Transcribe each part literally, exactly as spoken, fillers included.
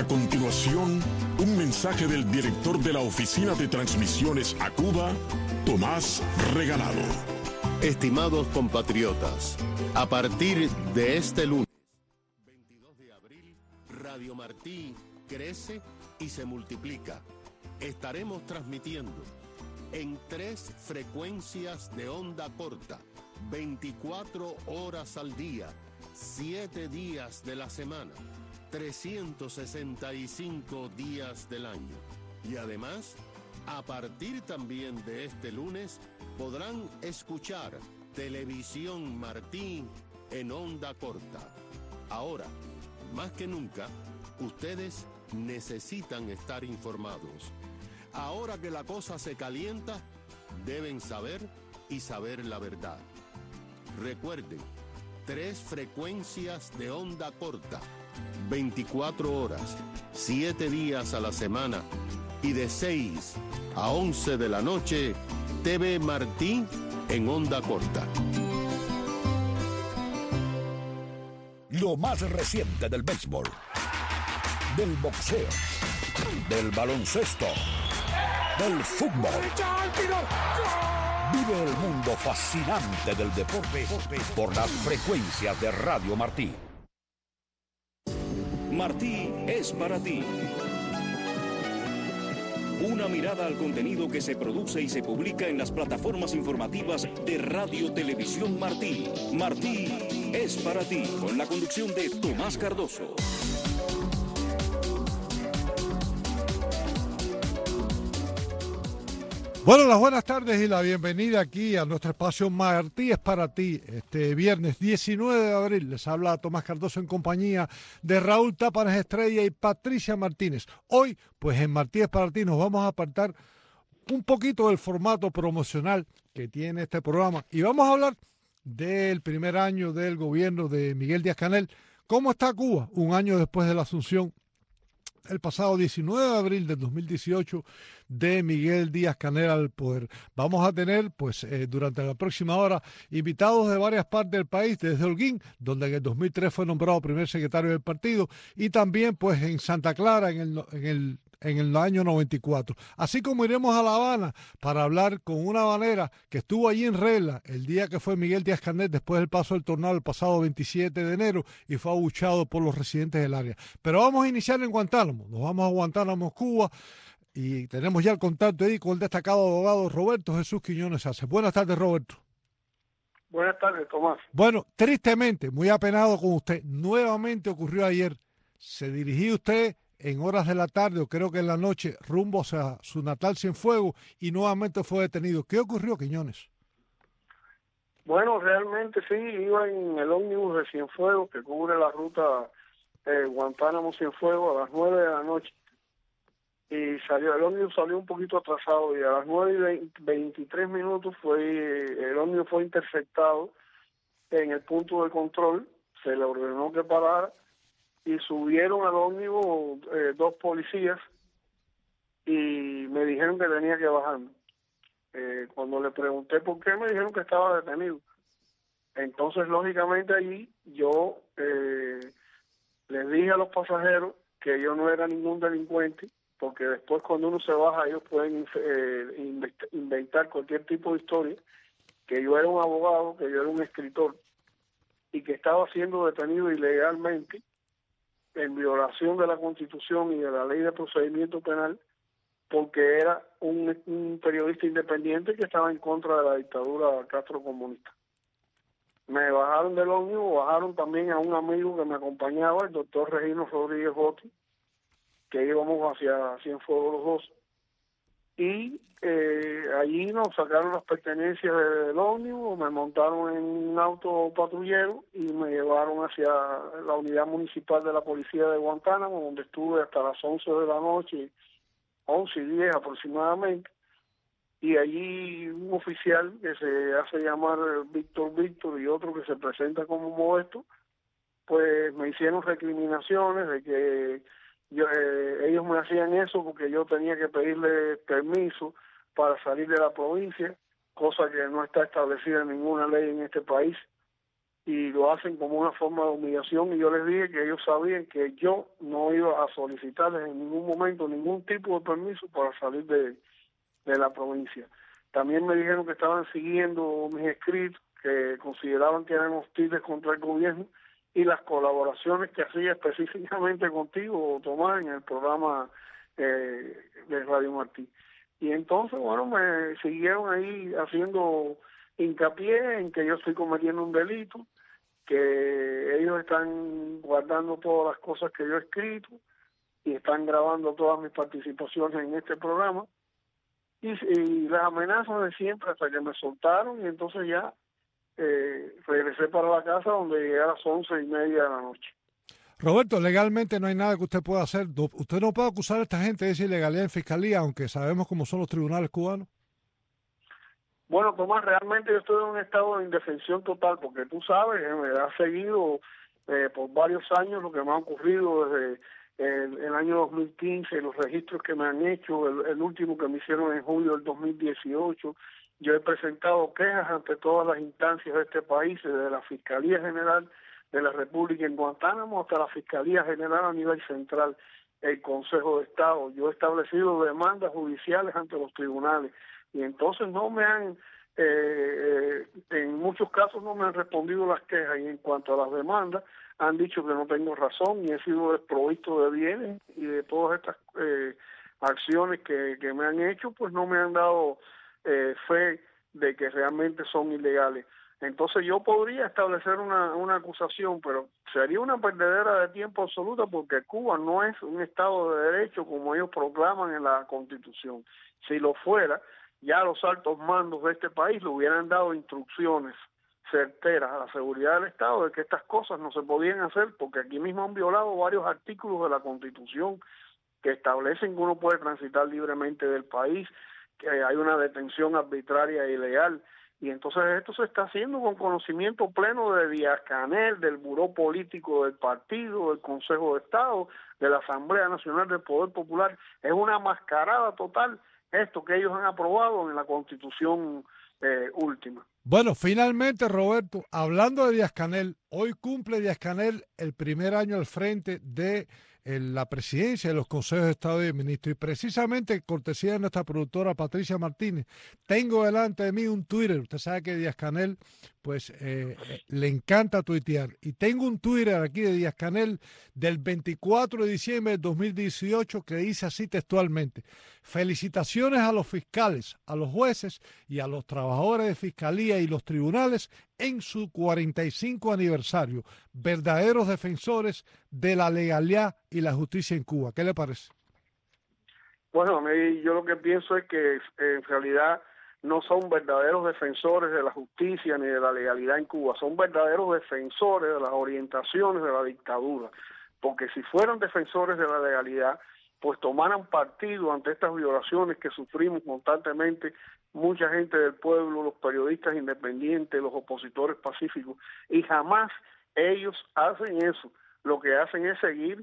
A continuación, un mensaje del director de la Oficina de Transmisiones a Cuba, Tomás Regalado. Estimados compatriotas, a partir de este lunes, veintidós de abril, Radio Martí crece y se multiplica. Estaremos transmitiendo en tres frecuencias de onda corta, veinticuatro horas al día, siete días de la semana, trescientos sesenta y cinco días del año. Y además, a partir también de este lunes, podrán escuchar Televisión Martí en onda corta. Ahora, más que nunca, ustedes necesitan estar informados. Ahora que la cosa se calienta, deben saber y saber la verdad. Recuerden, tres frecuencias de onda corta, veinticuatro horas, siete días a la semana y de seis a once de la noche, T V Martí en onda corta. Lo más reciente del béisbol, del boxeo, del baloncesto, del fútbol. Vive el mundo fascinante del deporte por las frecuencias de Radio Martí. Martí es para ti. Una mirada al contenido que se produce y se publica en las plataformas informativas de Radio Televisión Martí. Martí es para ti, con la conducción de Tomás Cardoso. Bueno, las buenas tardes y la bienvenida aquí a nuestro espacio Martí es para ti. Este viernes diecinueve de abril les habla Tomás Cardoso en compañía de Raúl Tápanes Estrella y Patricia Martínez. Hoy, pues en Martí es para ti nos vamos a apartar un poquito del formato promocional que tiene este programa y vamos a hablar del primer año del gobierno de Miguel Díaz-Canel. ¿Cómo está Cuba un año después de la asunción el pasado diecinueve de abril del dos mil dieciocho de Miguel Díaz-Canel al poder? Vamos a tener, pues, eh, durante la próxima hora, invitados de varias partes del país, desde Holguín, donde en el dos mil tres fue nombrado primer secretario del partido, y también, pues, en Santa Clara, en el, en el en el año noventa y cuatro. Así como iremos a La Habana para hablar con una habanera que estuvo allí en regla el día que fue Miguel Díaz-Canel después del paso del tornado el pasado veintisiete de enero y fue abuchado por los residentes del área. Pero vamos a iniciar en Guantánamo, nos vamos a Guantánamo, Cuba, y tenemos ya el contacto ahí con el destacado abogado Roberto Jesús Quiñones Arce. Buenas tardes, Roberto. Buenas tardes, Tomás. Bueno, tristemente, muy apenado con usted, nuevamente ocurrió ayer, se dirigía usted en horas de la tarde o creo que en la noche rumbo a su natal Cienfuegos y nuevamente fue detenido. ¿Qué ocurrió, Quiñones? Bueno, realmente sí, iba en el ómnibus de Cienfuegos que cubre la ruta eh, Guantánamo-Cienfuegos a las nueve de la noche y salió, el ómnibus salió un poquito atrasado y a las nueve y veintitrés minutos fue, el ómnibus fue interceptado en el punto de control, se le ordenó que parara y subieron al ómnibus eh, dos policías y me dijeron que tenía que bajarme. Eh, cuando le pregunté por qué, me dijeron que estaba detenido. Entonces, lógicamente, allí yo eh, les dije a los pasajeros que yo no era ningún delincuente, porque después cuando uno se baja, ellos pueden eh, inventar cualquier tipo de historia, que yo era un abogado, que yo era un escritor, y que estaba siendo detenido ilegalmente, en violación de la Constitución y de la Ley de Procedimiento Penal, porque era un, un periodista independiente que estaba en contra de la dictadura castrocomunista. Me bajaron del ómnibus, bajaron también a un amigo que me acompañaba, el doctor Regino Rodríguez Botti, que íbamos hacia Cienfuegos los dos, y eh, allí nos sacaron las pertenencias del ómnibus, me montaron en un auto patrullero y me llevaron hacia la unidad municipal de la policía de Guantánamo, donde estuve hasta las once de la noche, once y diez aproximadamente, y allí un oficial que se hace llamar Víctor Víctor y otro que se presenta como Modesto, pues me hicieron recriminaciones de que yo, eh, ellos me hacían eso porque yo tenía que pedirle permiso para salir de la provincia, cosa que no está establecida en ninguna ley en este país, y lo hacen como una forma de humillación, y yo les dije que ellos sabían que yo no iba a solicitarles en ningún momento ningún tipo de permiso para salir de, de la provincia. También me dijeron que estaban siguiendo mis escritos, que consideraban que eran hostiles contra el gobierno, y las colaboraciones que hacía específicamente contigo, Tomás, en el programa eh, de Radio Martí. Y entonces, bueno, me siguieron ahí haciendo hincapié en que yo estoy cometiendo un delito, que ellos están guardando todas las cosas que yo he escrito y están grabando todas mis participaciones en este programa, y, y las amenazas de siempre hasta que me soltaron, y entonces ya eh, regresé para la casa, donde llegué a las once y media de la noche. Roberto, legalmente no hay nada que usted pueda hacer. Usted no puede acusar a esta gente de esa ilegalidad en fiscalía, aunque sabemos cómo son los tribunales cubanos. Bueno, Tomás, realmente yo estoy en un estado de indefensión total, porque tú sabes, eh, me ha seguido eh, por varios años lo que me ha ocurrido desde el, el año dos mil quince, los registros que me han hecho, el, el último que me hicieron en julio del dos mil dieciocho. Yo he presentado quejas ante todas las instancias de este país, desde la Fiscalía General de la República en Guantánamo hasta la Fiscalía General a nivel central, el Consejo de Estado. Yo he establecido demandas judiciales ante los tribunales, y entonces no me han, eh, en muchos casos no me han respondido las quejas, y en cuanto a las demandas, han dicho que no tengo razón y he sido desprovisto de bienes, y de todas estas eh, acciones que, que me han hecho, pues no me han dado eh, fe de que realmente son ilegales. Entonces yo podría establecer una, una acusación, pero sería una perdedera de tiempo absoluta, porque Cuba no es un Estado de Derecho como ellos proclaman en la Constitución. Si lo fuera, ya los altos mandos de este país le hubieran dado instrucciones certeras a la seguridad del Estado de que estas cosas no se podían hacer, porque aquí mismo han violado varios artículos de la Constitución que establecen que uno puede transitar libremente del país, que hay una detención arbitraria e ilegal. Y entonces esto se está haciendo con conocimiento pleno de Díaz-Canel, del Buró Político del Partido, del Consejo de Estado, de la Asamblea Nacional del Poder Popular. Es una mascarada total esto que ellos han aprobado en la Constitución eh, última. Bueno, finalmente, Roberto, hablando de Díaz-Canel, hoy cumple Díaz-Canel el primer año al frente de en la presidencia de los consejos de Estado y de Ministros, y precisamente cortesía de nuestra productora Patricia Martínez, tengo delante de mí un Twitter. Usted sabe que Díaz-Canel pues eh, le encanta tuitear, y tengo un Twitter aquí de Díaz-Canel del veinticuatro de diciembre de dos mil dieciocho que dice así textualmente: felicitaciones a los fiscales, a los jueces y a los trabajadores de fiscalía y los tribunales en su cuarenta y cinco aniversario, verdaderos defensores de la legalidad y la justicia en Cuba. ¿Qué le parece? Bueno, a mí yo lo que pienso es que en realidad no son verdaderos defensores de la justicia ni de la legalidad en Cuba, son verdaderos defensores de las orientaciones de la dictadura, porque si fueran defensores de la legalidad, pues tomaran partido ante estas violaciones que sufrimos constantemente mucha gente del pueblo, los periodistas independientes, los opositores pacíficos, y jamás ellos hacen eso. Lo que hacen es seguir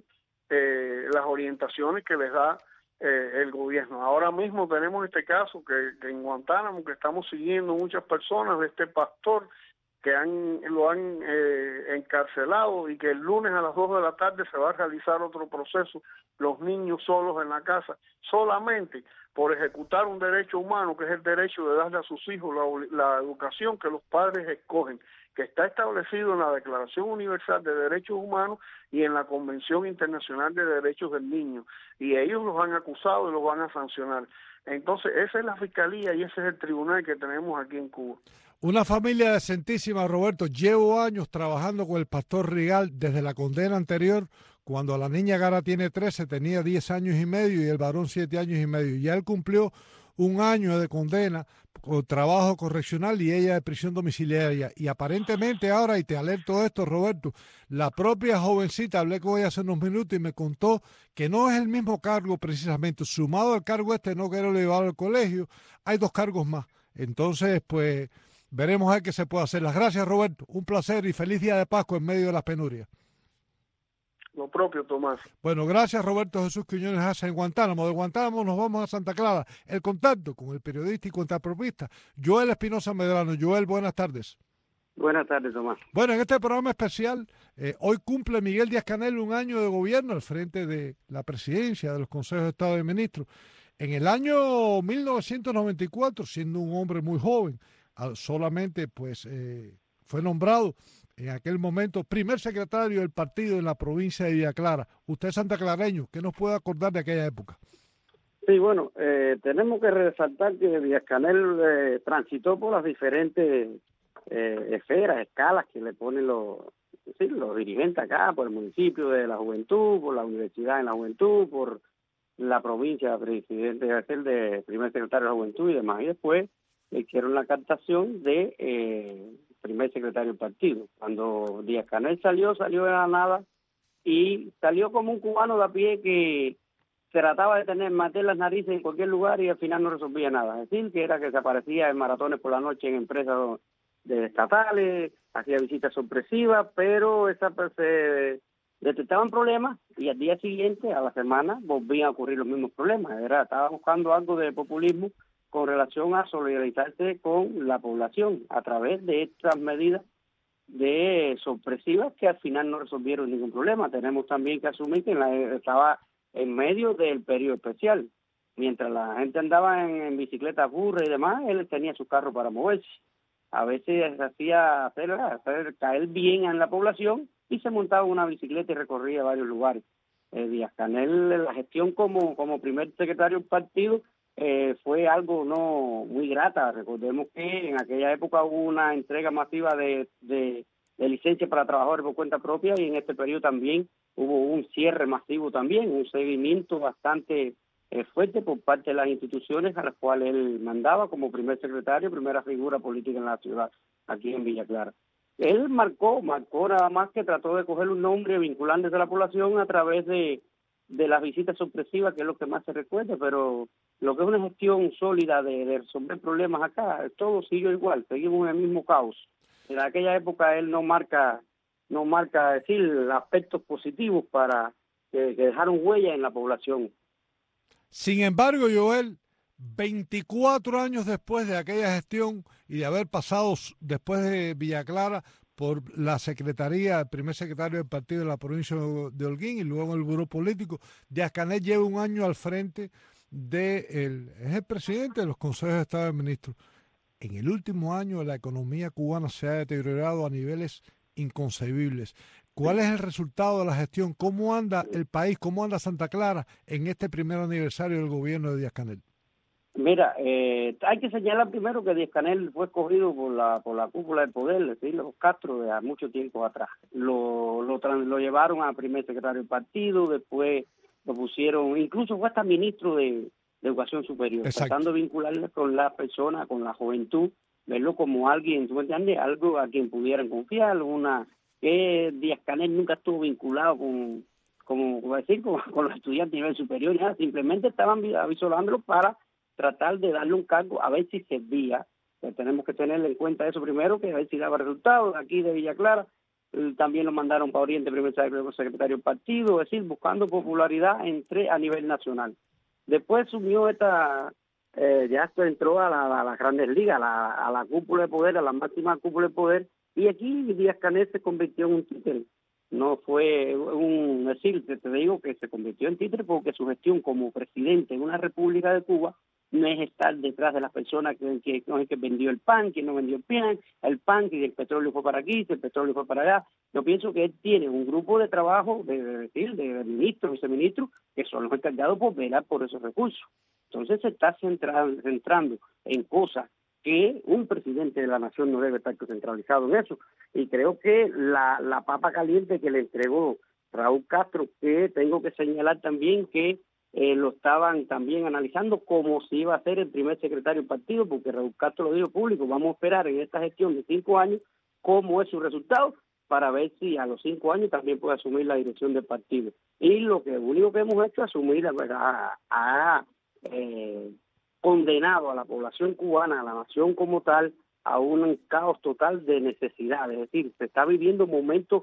eh, las orientaciones que les da eh, el gobierno. Ahora mismo tenemos este caso que, que en Guantánamo, que estamos siguiendo muchas personas, de este pastor que han lo han eh, encarcelado, y que el lunes a las dos de la tarde se va a realizar otro proceso, los niños solos en la casa, solamente por ejecutar un derecho humano, que es el derecho de darle a sus hijos la, la educación que los padres escogen, que está establecido en la Declaración Universal de Derechos Humanos y en la Convención Internacional de Derechos del Niño, y ellos los han acusado y los van a sancionar. Entonces esa es la Fiscalía y ese es el tribunal que tenemos aquí en Cuba. Una familia decentísima, Roberto. Llevo años trabajando con el pastor Rigal desde la condena anterior, cuando la niña Gara tiene trece, tenía diez años y medio, y el varón siete años y medio. Ya él cumplió un año de condena con trabajo correccional y ella de prisión domiciliaria. Y aparentemente ahora, y te alerto de esto, Roberto, la propia jovencita, hablé con ella hace unos minutos y me contó que no es el mismo cargo precisamente. Sumado al cargo este, no quiero llevarlo al colegio, hay dos cargos más. Entonces, pues, veremos a ver qué se puede hacer. Las gracias, Roberto. Un placer y feliz día de Pascua en medio de las penurias. Lo propio, Tomás. Bueno, gracias, Roberto Jesús Quiñones Haza en Guantánamo. De Guantánamo nos vamos a Santa Clara. El contacto con el periodista y contrapropista Joel Espinosa Medrano. Joel, buenas tardes. Buenas tardes, Tomás. Bueno, en este programa especial, eh, hoy cumple Miguel Díaz-Canel un año de gobierno al frente de la presidencia, de los consejos de Estado de Ministros. En el año mil novecientos noventa y cuatro, siendo un hombre muy joven, solamente pues eh, fue nombrado en aquel momento primer secretario del partido en la provincia de Villa Clara. Usted es santaclareño, ¿qué nos puede acordar de aquella época? Sí, bueno, eh, tenemos que resaltar que Díaz-Canel eh, transitó por las diferentes eh, esferas, escalas que le ponen los, sí, los dirigentes acá, por el municipio de la juventud, por la universidad en la juventud, por la provincia, presidente de primer secretario de la juventud y demás. Y después le hicieron la captación de eh, primer secretario del partido. Cuando Díaz-Canel salió, salió de la nada y salió como un cubano de a pie que trataba de tener meter las narices en cualquier lugar y al final no resolvía nada. Es decir, que era que se aparecía en maratones por la noche en empresas de estatales, hacía visitas sorpresivas, pero esas se detectaban problemas y al día siguiente, a la semana, volvían a ocurrir los mismos problemas. Era, estaba buscando algo de populismo con relación a solidarizarse con la población a través de estas medidas de sorpresivas que al final no resolvieron ningún problema. Tenemos también que asumir que la, estaba en medio del periodo especial. Mientras la gente andaba en, en bicicleta, burra y demás, él tenía su carro para moverse. A veces hacía hacer, hacer caer bien en la población y se montaba una bicicleta y recorría varios lugares. Eh, Díaz-Canel, la gestión como, como primer secretario del partido eh, fue algo no muy grata. Recordemos que en aquella época hubo una entrega masiva de, de, de licencias para trabajadores por cuenta propia y en este periodo también hubo un cierre masivo también, un seguimiento bastante eh, fuerte por parte de las instituciones a las cuales él mandaba como primer secretario, primera figura política en la ciudad, aquí en Villa Clara. Él marcó, marcó nada más que trató de coger un nombre vinculándose a la población a través de, de las visitas sorpresivas, que es lo que más se recuerda, pero lo que es una gestión sólida de, de resolver problemas acá, todo sigue igual, seguimos en el mismo caos. En aquella época él no marca no marca, decir, aspectos positivos para que, que dejaron huella en la población. Sin embargo, Joel, veinticuatro años después de aquella gestión y de haber pasado después de Villa Clara por la secretaría, el primer secretario del partido de la provincia de Holguín y luego el buró político, Díaz-Canel lleva un año al frente de el, es el presidente de los consejos de Estado de Ministros. En el último año la economía cubana se ha deteriorado a niveles inconcebibles. ¿Cuál es el resultado de la gestión? ¿Cómo anda el país? ¿Cómo anda Santa Clara en este primer aniversario del gobierno de Díaz-Canel? Mira, eh, hay que señalar primero que Díaz-Canel fue escogido por la por la cúpula del poder, es decir, los Castro, de mucho tiempo atrás. Lo, lo, lo llevaron a primer secretario del partido, después lo pusieron, incluso fue hasta ministro de, de Educación Superior, Exacto. Tratando de vincularle con la persona, con la juventud, verlo como alguien, ¿tú me entiendes? Algo a quien pudieran confiar, una que Díaz-Canel nunca estuvo vinculado con, como, como decir, con, con los estudiantes a nivel superior, nada, simplemente estaban avisolándolo para tratar de darle un cargo a ver si servía. Pues tenemos que tener en cuenta eso primero, que a ver si daba resultados. Aquí de Villa Clara eh, también lo mandaron para Oriente, primer secretario del partido, es decir, buscando popularidad entre a nivel nacional. Después subió esta, eh, ya entró a, la, a las grandes ligas, a la, a la cúpula de poder, a la máxima cúpula de poder, y aquí Díaz-Canel se convirtió en un títere. No fue un, es decir, te, te digo que se convirtió en títere porque su gestión como presidente de una república de Cuba no es estar detrás de las personas que, que, que, que vendió el pan, que no vendió el pan, el pan, que el petróleo fue para aquí, que el petróleo fue para allá. Yo pienso que él tiene un grupo de trabajo, de, de decir, de, de ministros, viceministros, que son los encargados por velar por esos recursos. Entonces se está centrando, centrando en cosas que un presidente de la nación no debe estar centralizado en eso. Y creo que la, la papa caliente que le entregó Raúl Castro, que tengo que señalar también que eh, lo estaban también analizando como si iba a ser el primer secretario del partido, porque Raúl Castro lo dijo público, vamos a esperar en esta gestión de cinco años cómo es su resultado para ver si a los cinco años también puede asumir la dirección del partido. Y lo que único que hemos hecho es asumir a, a, a eh, condenado a la población cubana, a la nación como tal, a un caos total de necesidad. Es decir, se está viviendo momentos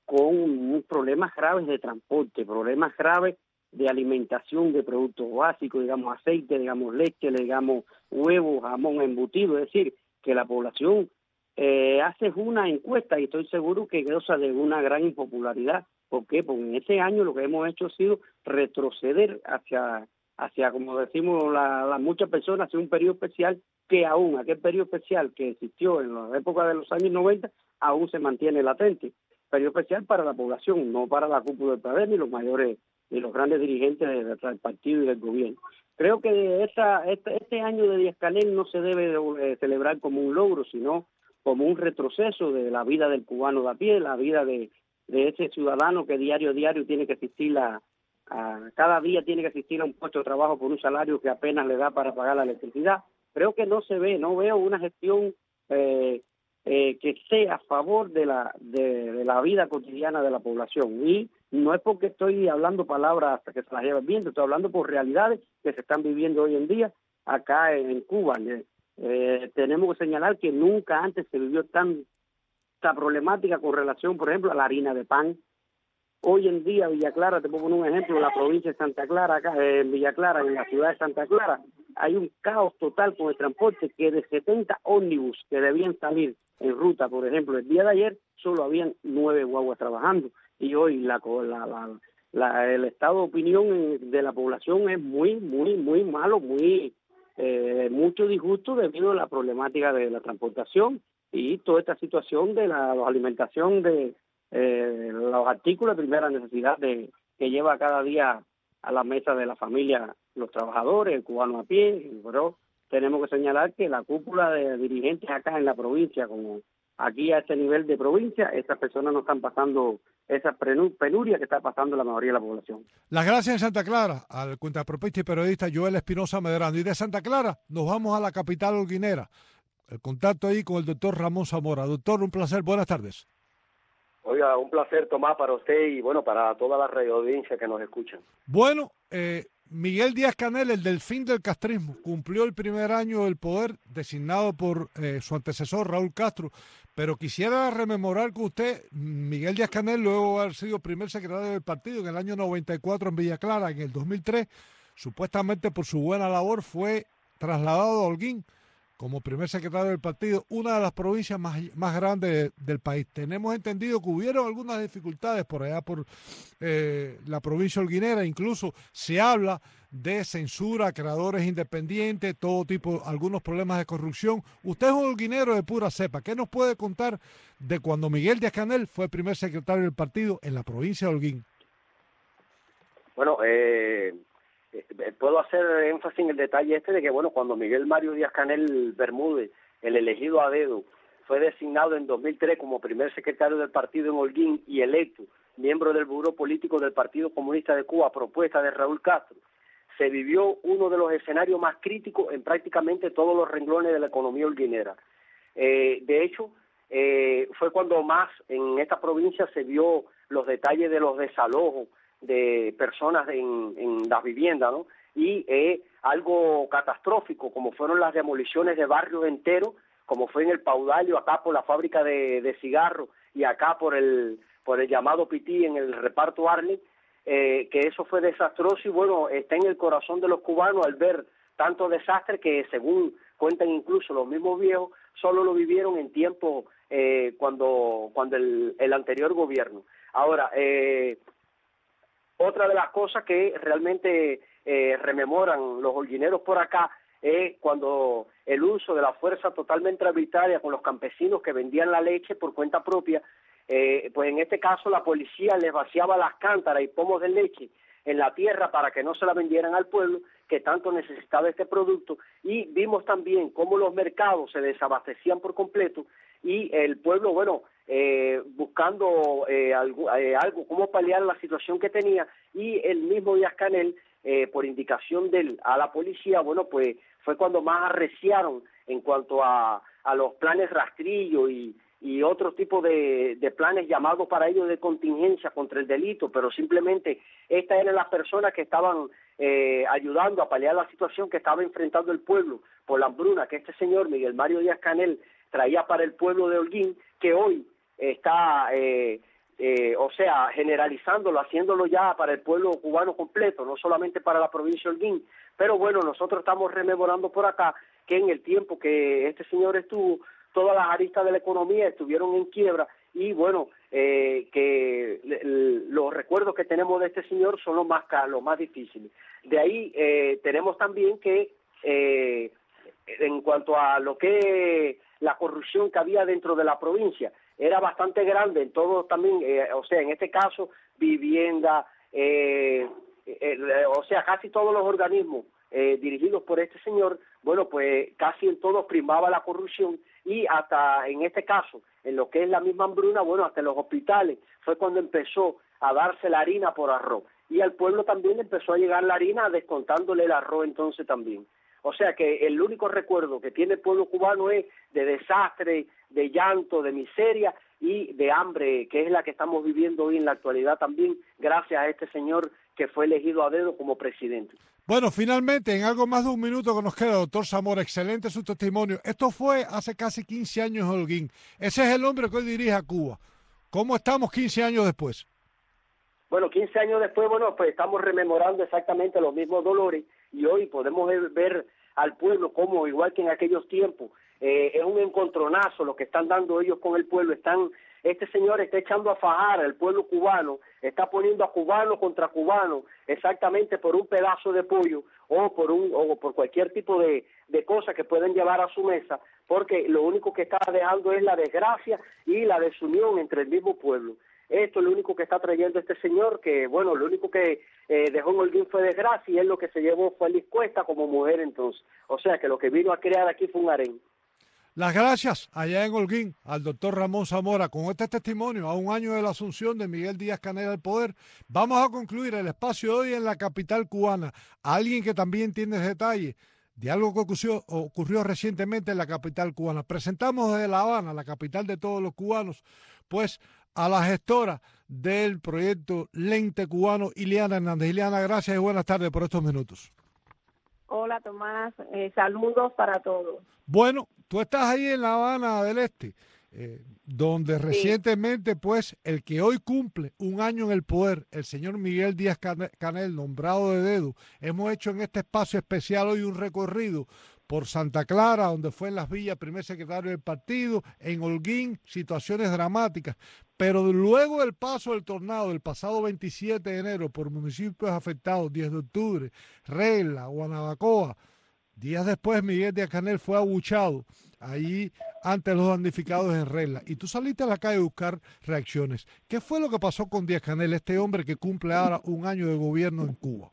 con problemas graves de transporte, problemas graves de alimentación de productos básicos, digamos aceite, digamos leche, digamos huevos, jamón embutido. Es decir, que la población eh, haces una encuesta y estoy seguro que goza de una gran impopularidad. ¿Por qué? Porque en este año lo que hemos hecho ha sido retroceder hacia, hacia como decimos la, la muchas personas, hacia un periodo especial que aún, aquel periodo especial que existió en la época de los años noventa, aún se mantiene latente. Periodo especial para la población, no para la cúpula del poder ni los mayores, ni los grandes dirigentes del, del partido y del gobierno. Creo que esta, este, este año de Díaz-Canel no se debe de, eh, celebrar como un logro, sino como un retroceso de la vida del cubano de a pie, la vida de, de ese ciudadano que diario a diario tiene que asistir a, a, cada día tiene que asistir a un puesto de trabajo por un salario que apenas le da para pagar la electricidad. Creo que no se ve, no veo una gestión eh, eh, que sea a favor de la, de, de la vida cotidiana de la población. Y no es porque estoy hablando palabras que se las lleven viendo, estoy hablando por realidades que se están viviendo hoy en día acá en Cuba. Eh, tenemos que señalar que nunca antes se vivió tanta problemática con relación, por ejemplo, a la harina de pan. Hoy en día, Villa Clara, te pongo un ejemplo, en la provincia de Santa Clara, acá en Villa Clara, en la ciudad de Santa Clara, hay un caos total con el transporte, que de setenta ómnibus que debían salir en ruta, por ejemplo, el día de ayer solo habían nueve guaguas trabajando, y hoy la, la, la, la el estado de opinión de la población es muy, muy, muy malo, muy eh, mucho disgusto debido a la problemática de la transportación y toda esta situación de la, la alimentación de eh, los artículos de primera necesidad de que lleva cada día a la mesa de la familia los trabajadores, el cubano a pie. Pero tenemos que señalar que la cúpula de dirigentes acá en la provincia, como aquí a este nivel de provincia, estas personas no están pasando esa penuria que está pasando la mayoría de la población. Las gracias en Santa Clara al cuentapropista y periodista Joel Espinosa Medrano. Y de Santa Clara nos vamos a la capital holguinera. El contacto ahí con el doctor Ramón Zamora. Doctor, un placer, buenas tardes. Oiga, un placer, Tomás, para usted y bueno, para toda la radio audiencia que nos escuchan. Bueno, eh, Miguel Díaz-Canel, el del fin del castrismo, cumplió el primer año del poder designado por eh, su antecesor Raúl Castro, pero quisiera rememorar con usted, Miguel Díaz-Canel, luego de haber sido primer secretario del partido en el año noventa y cuatro en Villa Clara, en el dos mil tres, supuestamente por su buena labor fue trasladado a Holguín como primer secretario del partido, una de las provincias más, más grandes de, del país. Tenemos entendido que hubieron algunas dificultades por allá por eh, la provincia holguinera, incluso se habla de censura a creadores independientes, todo tipo, algunos problemas de corrupción. Usted es un holguinero de pura cepa. ¿Qué nos puede contar de cuando Miguel Díaz-Canel fue primer secretario del partido en la provincia de Holguín? Bueno, eh... puedo hacer énfasis en el detalle este de que, bueno, cuando Miguel Mario Díaz-Canel Bermúdez, el elegido a dedo, fue designado en dos mil tres como primer secretario del partido en Holguín y electo miembro del Buró Político del Partido Comunista de Cuba a propuesta de Raúl Castro, se vivió uno de los escenarios más críticos en prácticamente todos los renglones de la economía holguinera. Eh, de hecho, eh, fue cuando más en esta provincia se vio los detalles de los desalojos de personas en, en las viviendas, ¿no? Y eh, algo catastrófico, como fueron las demoliciones de barrios enteros, como fue en el Paudalio, acá por la fábrica de, de cigarros, y acá por el por el llamado Pití, en el reparto Arley, eh, que eso fue desastroso, y bueno, está en el corazón de los cubanos al ver tanto desastre que, según cuentan incluso los mismos viejos, solo lo vivieron en tiempo eh, cuando, cuando el, el anterior gobierno. Ahora, eh, otra de las cosas que realmente eh, rememoran los holguineros por acá es cuando el uso de la fuerza totalmente arbitraria con los campesinos que vendían la leche por cuenta propia, eh, pues en este caso la policía les vaciaba las cántaras y pomos de leche en la tierra para que no se la vendieran al pueblo que tanto necesitaba este producto, y vimos también cómo los mercados se desabastecían por completo y el pueblo, bueno, eh, buscando eh, algo, eh, algo, cómo paliar la situación que tenía, y el mismo Díaz-Canel, eh, por indicación de él a la policía, bueno, pues fue cuando más arreciaron en cuanto a, a los planes rastrillo y, y otro tipo de, de planes llamados para ellos de contingencia contra el delito, pero simplemente estas eran las personas que estaban eh, ayudando a paliar la situación que estaba enfrentando el pueblo por la hambruna que este señor Miguel Mario Díaz-Canel traía para el pueblo de Holguín, que hoy está, eh, eh, o sea, generalizándolo, haciéndolo ya para el pueblo cubano completo, no solamente para la provincia de Holguín. Pero bueno, nosotros estamos rememorando por acá que en el tiempo que este señor estuvo, todas las aristas de la economía estuvieron en quiebra y bueno, eh, que los recuerdos que tenemos de este señor son los más los más difíciles. De ahí eh, tenemos también que eh, en cuanto a lo que la corrupción que había dentro de la provincia, era bastante grande en todo también, eh, o sea, en este caso, vivienda, eh, eh, o sea, casi todos los organismos eh, dirigidos por este señor, bueno, pues casi en todos primaba la corrupción y hasta en este caso, en lo que es la misma hambruna, bueno, hasta en los hospitales fue cuando empezó a darse la harina por arroz y al pueblo también le empezó a llegar la harina descontándole el arroz entonces también. O sea que el único recuerdo que tiene el pueblo cubano es de desastre, de llanto, de miseria y de hambre, que es la que estamos viviendo hoy en la actualidad también, gracias a este señor que fue elegido a dedo como presidente. Bueno, finalmente, en algo más de un minuto que nos queda, doctor Zamora, excelente su testimonio. Esto fue hace casi quince años en Holguín. Ese es el hombre que hoy dirige a Cuba. ¿Cómo estamos quince años después? Bueno, quince años después, bueno, pues estamos rememorando exactamente los mismos dolores y hoy podemos ver, ver al pueblo como, igual que en aquellos tiempos, eh, es un encontronazo lo que están dando ellos con el pueblo. Están, este señor está echando a fajar al pueblo cubano, está poniendo a cubano contra cubano, exactamente por un pedazo de pollo o por un o por cualquier tipo de, de cosa que pueden llevar a su mesa, porque lo único que está dejando es la desgracia y la desunión entre el mismo pueblo. Esto es lo único que está trayendo este señor, que bueno, lo único que eh, dejó en Holguín fue desgracia y él lo que se llevó fue Liz Cuesta como mujer entonces. O sea que lo que vino a crear aquí fue un harén. Las gracias allá en Holguín al doctor Ramón Zamora con este testimonio a un año de la asunción de Miguel Díaz-Canel al poder. Vamos a concluir el espacio de hoy en la capital cubana. Alguien que también tiene detalles de algo que ocurrió, ocurrió recientemente en la capital cubana. Presentamos desde La Habana, la capital de todos los cubanos, pues a la gestora del proyecto Lente Cubano, Ileana Hernández. Ileana, gracias y buenas tardes por estos minutos. Hola Tomás, eh, saludos para todos. Bueno, tú estás ahí en La Habana del Este, eh, donde sí. Recientemente, pues, el que hoy cumple un año en el poder, el señor Miguel Díaz-Canel, nombrado de dedo, hemos hecho en este espacio especial hoy un recorrido por Santa Clara, donde fue en Las Villas primer secretario del partido, en Holguín, situaciones dramáticas, pero luego del paso del tornado del pasado veintisiete de enero por municipios afectados, diez de octubre, Regla, Guanabacoa, días después Miguel Díaz-Canel fue abuchado allí ante los damnificados en Regla, y tú saliste a la calle a buscar reacciones. ¿Qué fue lo que pasó con Díaz-Canel, este hombre que cumple ahora un año de gobierno en Cuba?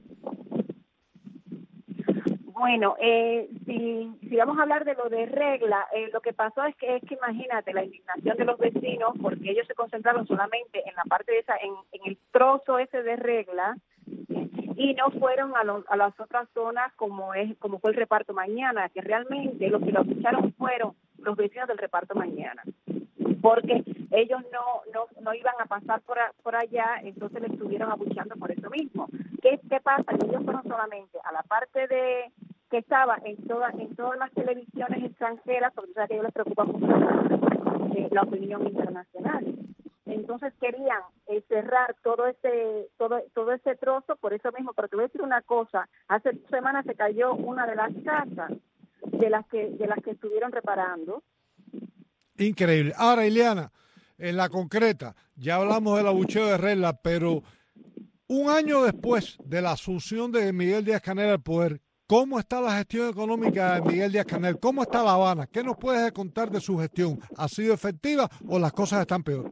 Bueno, eh, si, si vamos a hablar de lo de Regla, eh, lo que pasó es que, es que imagínate la indignación de los vecinos, porque ellos se concentraron solamente en la parte de esa, en, en el trozo ese de Regla, y no fueron a, lo, a las otras zonas como es como fue el reparto Mañana, que realmente los que lo escucharon fueron los vecinos del reparto Mañana, porque ellos no no no iban a pasar por, a, por allá, entonces le estuvieron abucheando por eso mismo. ¿Qué, qué pasa? Que ellos fueron solamente a la parte de que estaba en todas en todas las televisiones extranjeras, porque sabes que a ellos les preocupa mucho eh, la opinión internacional. Entonces querían eh, cerrar todo ese todo todo ese trozo por eso mismo. Pero te voy a decir una cosa: hace dos semanas se cayó una de las casas de las que de las que estuvieron reparando. Increíble. Ahora, Ileana, en la concreta, ya hablamos del abucheo de Regla, pero un año después de la asunción de Miguel Díaz-Canel al poder, ¿cómo está la gestión económica de Miguel Díaz-Canel? ¿Cómo está La Habana? ¿Qué nos puedes contar de su gestión? ¿Ha sido efectiva o las cosas están peor?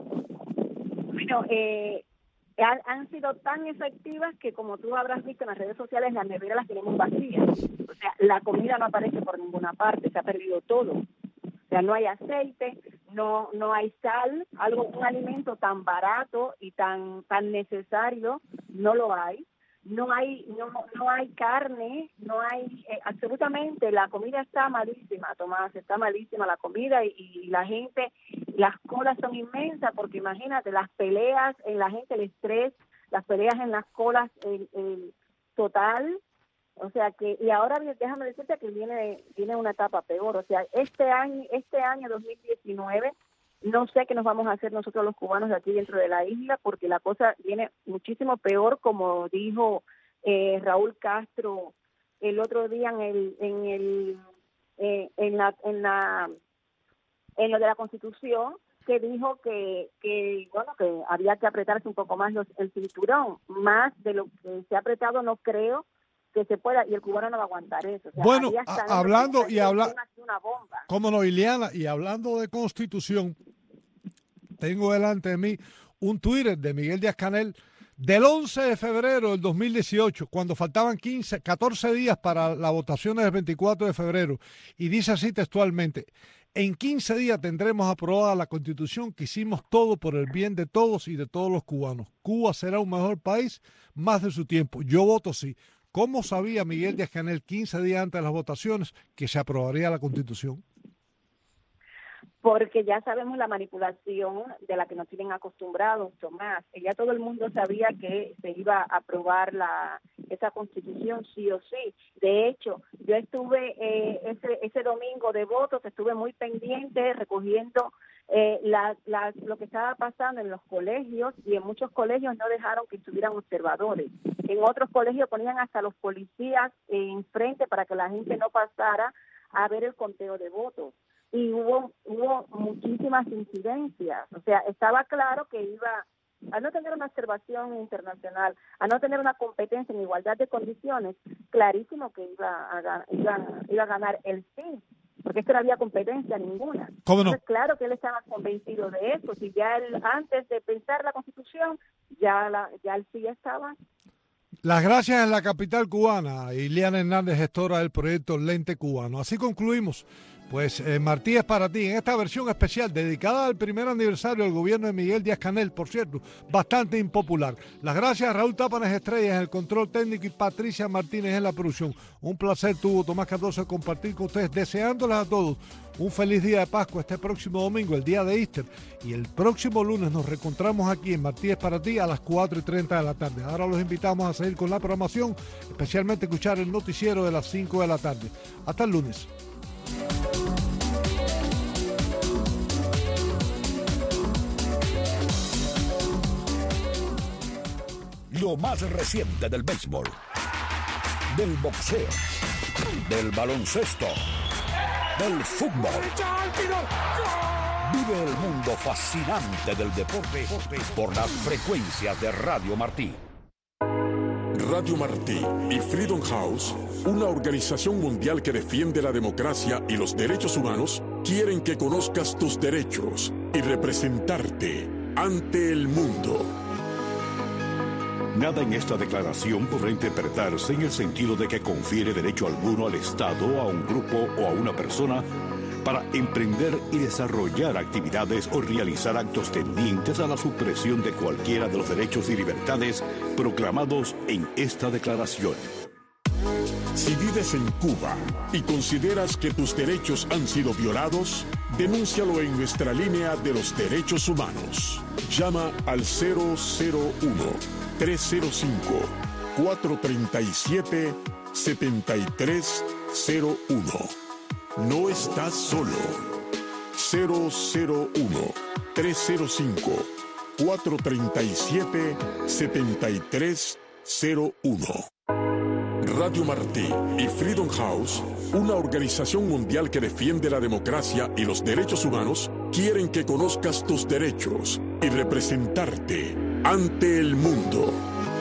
Bueno, eh, han, han sido tan efectivas que, como tú habrás visto en las redes sociales, las neveras las tenemos vacías. O sea, la comida no aparece por ninguna parte, se ha perdido todo. O sea, no hay aceite, no no hay sal, algo un alimento tan barato y tan tan necesario, no lo hay. No hay no no hay carne, no hay eh, absolutamente, la comida está malísima, Tomás, está malísima la comida y, y la gente, las colas son inmensas porque imagínate las peleas en la gente, el estrés, las peleas en las colas, el, el total, o sea que, y ahora déjame decirte que viene viene una etapa peor, o sea, este año este año dos mil diecinueve no sé qué nos vamos a hacer nosotros los cubanos de aquí dentro de la isla, porque la cosa viene muchísimo peor, como dijo eh, Raúl Castro el otro día en el en el eh, en la en la en lo de la Constitución, que dijo que, que bueno, que había que apretarse un poco más los, el cinturón, más de lo que se ha apretado no creo que se pueda, y el cubano no va a aguantar eso. O sea, bueno, a, hablando y hablando, una bomba. cómo no, Ileana, y hablando de Constitución, tengo delante de mí un Twitter de Miguel Díaz-Canel del once de febrero del dos mil dieciocho, cuando faltaban quince, catorce días para las votaciones del veinticuatro de febrero, y dice así textualmente: en quince días tendremos aprobada la Constitución que hicimos todo por el bien de todos y de todos los cubanos. Cuba será un mejor país más de su tiempo. Yo voto sí. ¿Cómo sabía Miguel Díaz-Canel quince días antes de las votaciones que se aprobaría la Constitución? Porque ya sabemos la manipulación de la que nos tienen acostumbrados, Tomás. Ya todo el mundo sabía que se iba a aprobar la esa Constitución sí o sí. De hecho, yo estuve eh, ese ese domingo de votos, estuve muy pendiente recogiendo eh, la, la, lo que estaba pasando en los colegios, y en muchos colegios no dejaron que estuvieran observadores. En otros colegios ponían hasta los policías enfrente para que la gente no pasara a ver el conteo de votos. Y hubo hubo muchísimas incidencias. O sea, estaba claro que iba a no tener una observación internacional, a no tener una competencia en igualdad de condiciones, clarísimo que iba a, iba, iba a ganar el sí, porque es que no había competencia ninguna. ¿Cómo no? Entonces, claro que él estaba convencido de eso. Si ya él, antes de pensar la Constitución, ya, la, ya el sí estaba. Las gracias en la capital cubana, Ileana Hernández, gestora del proyecto Lente Cubano. Así concluimos. Pues eh, Martí es para ti, en esta versión especial dedicada al primer aniversario del gobierno de Miguel Díaz-Canel, por cierto, bastante impopular. Las gracias a Raúl Tápanes Estrellas en el control técnico y Patricia Martínez en la producción. Un placer tuvo Tomás Cardoso compartir con ustedes, deseándoles a todos un feliz día de Pascua este próximo domingo, el día de Easter. Y el próximo lunes nos reencontramos aquí en Martí es para ti a las cuatro y treinta de la tarde. Ahora los invitamos a seguir con la programación, especialmente escuchar el noticiero de las cinco de la tarde. Hasta el lunes. Lo más reciente del béisbol, del boxeo, del baloncesto, del fútbol. Vive el mundo fascinante del deporte por las frecuencias de Radio Martí. Radio Martí y Freedom House, una organización mundial que defiende la democracia y los derechos humanos, quieren que conozcas tus derechos y representarte ante el mundo. Nada en esta declaración podrá interpretarse en el sentido de que confiere derecho alguno al Estado, a un grupo o a una persona para emprender y desarrollar actividades o realizar actos tendientes a la supresión de cualquiera de los derechos y libertades proclamados en esta declaración. Si vives en Cuba y consideras que tus derechos han sido violados, denúncialo en nuestra línea de los derechos humanos. Llama al cero cero uno, tres cero cinco, cuatro tres siete, siete tres cero uno. No estás solo. cero cero uno, tres cero cinco, cuatro tres siete, siete tres cero uno. Radio Martí y Freedom House, una organización mundial que defiende la democracia y los derechos humanos, quieren que conozcas tus derechos y representarte ante el mundo.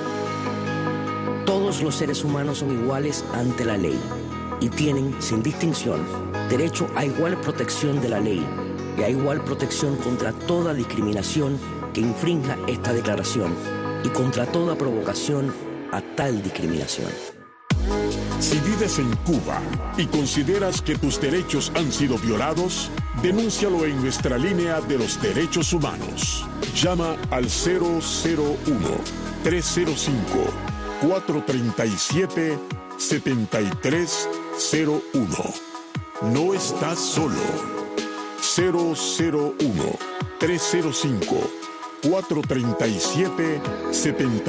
Todos los seres humanos son iguales ante la ley y tienen, sin distinción, derecho a igual protección de la ley y a igual protección contra toda discriminación que infrinja esta declaración y contra toda provocación a tal discriminación. Si vives en Cuba y consideras que tus derechos han sido violados, denúncialo en nuestra línea de los derechos humanos. Llama al cero cero uno, tres cero cinco, cuatro tres siete, siete tres cero uno. No estás solo. cero cero uno, tres cero cinco, cuatro tres siete, siete